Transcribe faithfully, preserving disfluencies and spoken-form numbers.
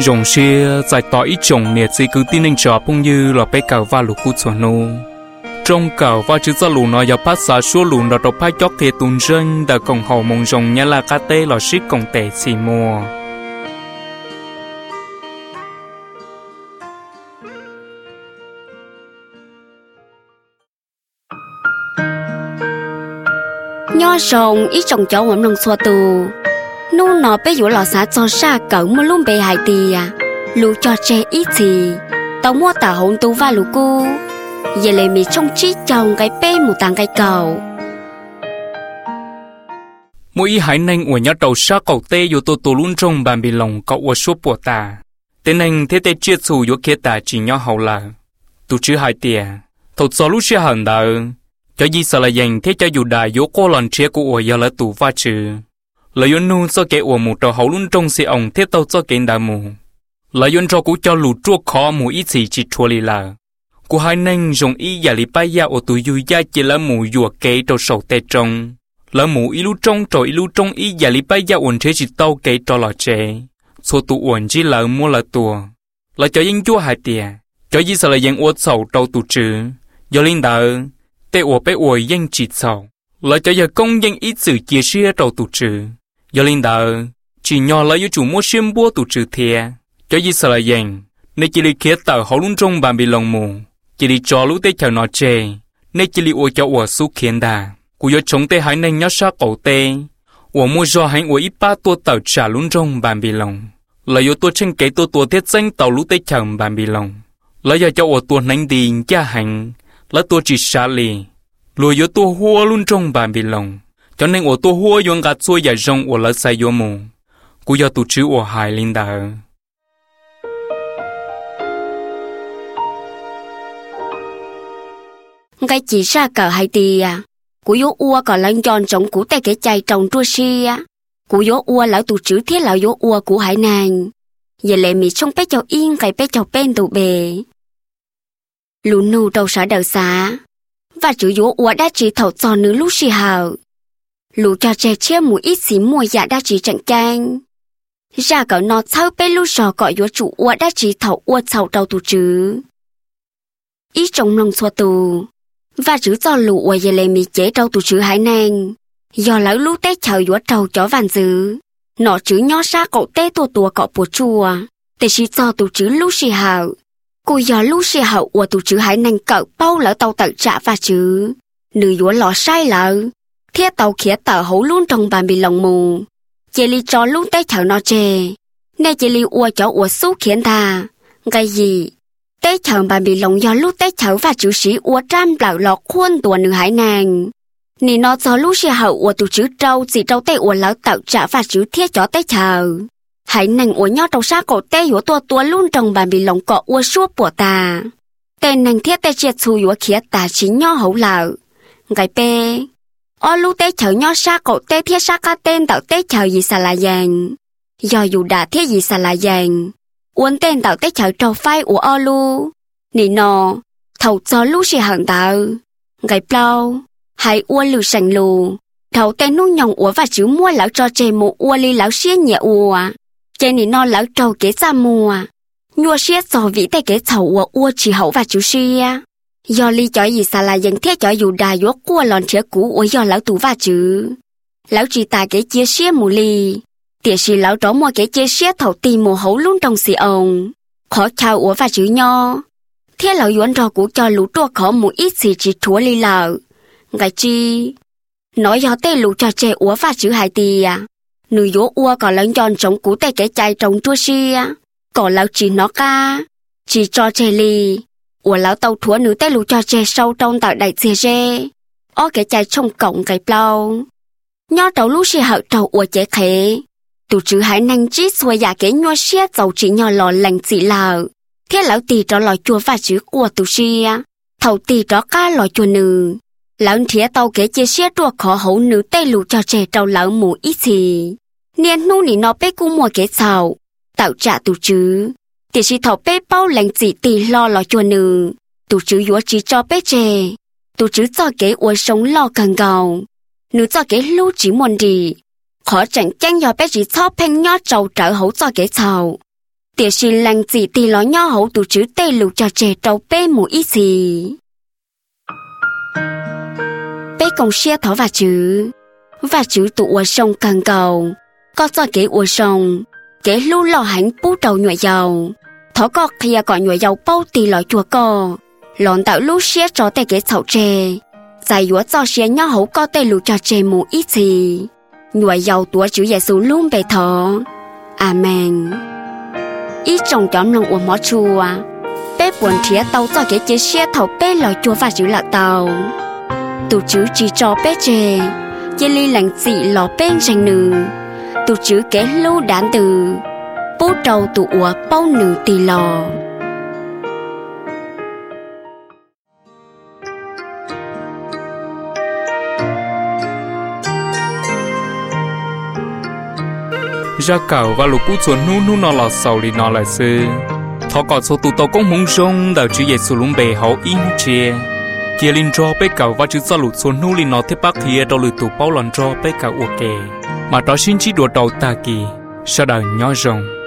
rồng xe giải tỏa ít trồng nè chỉ cứ tin nên cho cũng như là bé cầu va lục cú chuẩn nô trong cầu va chữ ra lù nó giờ phát xả số lù nó đọc phát chót thì tuôn rơi đã còn hậu mong rồng nhá là cá tê là ship còn tệ xì mùa nho rồng ít trồng cháu ngắm nông xoa tù nô nó bé dụ lò xá cho xa cỡ mà luôn bề hại tì à lù cho trẻ ít thì tao mua tả hôn tú và lù cu giờ lại mì trong trí chồng cái bé một tàng cái cầu mỗi ý hải nanh của nhát đầu xa cầu tê dù tôi tôi luôn trong bàn bì lòng cậu ở số bộ ta tên anh thế tê chia sù dù kia ta chỉ nhỏ hậu là tu chứ hai tìa thật số lúc xe hẳn đỡ cho gì sợ là dành thế cho dù đại dù cô lần chia của giờ là tù va trừ lợi dụng nu cho kẻ của một trò hậu luôn trong xe ông thế tao cho kẻ đà mù lợi dụng cho cú cho lụt chuột khó mù ít gì chỉ thua lì là của hai nanh dùng ý giả lì bay ya ở tụi du gia chỉ là mù dùa kẻ trâu sầu tê trong là mù ý lu trong trò ý lu trong ý giả lì bay ya ổn thế chỉ tao kẻ trò lọ trẻ số tụ ổn chỉ là mua là tua là cho những chúa hai tiền cho gì sợ là những uất sầu trâu tụ trừ do linh đạo tê uất bé uất những chỉ sầu là cho giờ công những ít sự chia sẻ trâu tụ trừ do linh đạo chỉ nhỏ là yêu chủ mua xiêm búa tụ trừ thiệt cho gì sợ là những nên chỉ li kia tờ hậu luôn trong bàn bị lòng mù chỉ li cho lũ tê chờ nó chê nên chỉ li uất cho uất su khiến đà cú yo chống tê hải nên nhớ sa cổ tê uất mua do hành uất ít ba tua tờ trả luôn trong bàn bị lòng là yo tua chân kế tua tua thiết danh tàu lũ tê chờ bàn bị lòng là giờ cho uất tua nánh đi cha hành là tua chỉ xa lì lùi yo tua hua luôn trong bàn bị lòng cho nên uất tua hua yo gạt xuôi dài rong uất lỡ say yo mù cú yo tu chữ uất hải linh đà cái chỉ ra cờ hai tì à cú yếu ua còn lần tròn trống cú tay cái chai trồng trua xi á cú yếu ua lão tụ chữ thiết lão yếu ua cú hải nàng giờ lại mì trong bé cho yên cái bé cho bên tụ bề lù nù đầu xã đầu xã và chữ yếu ua đã chỉ thầu cho nữ lúc xì hào lù cho trẻ chia mùi ít xí mùi dạ đã chỉ trận canh ra cỡ nó thâu bé lúc sò gọi yếu chủ ua đã chỉ thầu ua thầu đầu tụ chữ ít trong lòng xua tù và chữ do lũ ở giờ lại mi chế trâu tụ chữ hải nàng do lão lũ tết chờ dũa trâu chó vàng dữ nó chữ nhỏ xa cậu tết tua tua cọ bùa chùa để chỉ do tụ chữ lũ xì hào cô do lũ xì hào của tụ chữ hải nàng cậu bao lỡ tàu tự trả và chữ nữ dũa lọ sai lỡ thiết tàu khía tờ hấu luôn trong bàn bị lòng mù chế li cho lũ tết chờ nó chê nên chế li ua cho ua xú khiến thà cái gì tế chờ bà bị lòng do lúc tế chờ và chữ sĩ ua trăm lão lọt khuôn tùa nữ hải nàng nì nó do lúc xe hậu ua tụ chữ trâu chỉ trâu tế ua lão tạo trả và chữ thiết cho tế chờ hải nàng ua nhó trâu xa cổ tế ua tua tua luôn trong bà bị lòng cọ ua suốt bùa tà tên nàng thiết tế chiết xu ua khía tà chỉ nhó hậu lão gái bê ô lúc tế chờ nhó xa cổ tế thiết xa ca tên tạo tế chờ gì xà là dàng do dù đã thiết gì xà là dàng uốn tên tạo tế chờ trâu phai của ô lu nì nò thầu cho lu xì hẳn tạo gái plau hay uốn lù sành lù thầu tên nung nhòng uốn và chữ mua lão cho chê một uốn li lão xía nhẹ ua chê nì nò lão trâu kế ra mùa nhua xía so vị tế kế thầu uốn uốn chỉ hậu và chữ xía do li cho gì xà là dần thiết cho dù đà yuốc cua lòn trẻ cũ uốn do lão tù và chữ lão chỉ ta kế chia xía mù li tiệt sĩ lão đó mua cái chế xé thầu tìm một hấu luôn trong xì ông khó chào ủa và chữ nho thế lão yuan rò của cho lũ tua khó một ít xì chỉ thua li lão gái chi nói do tê lũ cho trẻ ủa và chữ hai tì à nữ yếu ua còn lớn giòn sống cú tê cái chai trồng tua xì à còn lão chỉ nó ca chỉ cho trẻ li ủa lão tàu thua nữ tê lũ cho trẻ sâu trong tạo đại xì rê ó cái chai trong cổng cái plau nho trâu lũ xì hậu trâu ủa trẻ khế tụ chữ hải năng chí xuôi giả kế nhua xía dầu chỉ nhỏ lò lành chỉ lờ thế lão tì cho lò chua và chữ của tụ xia thầu tì cho cá lò chua nừ lão thía tàu kế chia xía đua khó hấu nữ tây lù cho trẻ trâu lão mù ít gì niên nu nỉ nó bê cu mua kế sầu tạo trả tụ chữ tì si thầu bê bao lành chỉ tì lo lò chua nừ tụ chữ dúa chỉ cho bê chè tụ chữ cho kế uốn sống lo càng gầu nữ cho kế lưu chỉ muốn đi khó chẳng chăng do bé chỉ cho phèn nhó trâu trở hấu cho kế sầu tiệt sĩ lành gì thì lo nhỏ hậu tụ chữ tê lục cho trẻ trâu bê mù ít gì bê công xe thỏ và chữ và chữ tụ ua sông cần cầu có cho kế ua sông kế lưu lò hạnh bú đầu nhựa dầu thỏ có kia gọi nhựa dầu bao tì lò chùa co lòn tạo lúc xe cho tê kế sầu trẻ giải dũa cho xe nhỏ hậu có tê lục cho trẻ mù ít gì nhựa dầu tụa chữ Giêsu luôn bề thọ amen ít trồng chóm lòng ua mó chùa bé buồn thía tàu cho kế chế xe thầu bé lò chùa và chữ lạc tàu tụ chữ chỉ cho bé chè dê ly lạnh dị lò bên rành nừ tụ chữ kế lưu đán từ bố đầu tụ ua bao nừ tì lò ra cầu và lục cú chuồn nu nu nó lọt sầu đi nó lại sư thọ cọ số tụ tàu công hùng sông đào chữ Giêsu lúng bề hậu in chia chia linh cho bé cầu và chữ cho lục chuồn nu linh nó thế bắc kia đâu lục tụ bao lần cho bé cầu ok mà đó xin chỉ đùa đầu ta kỳ sau đời nhỏ rồng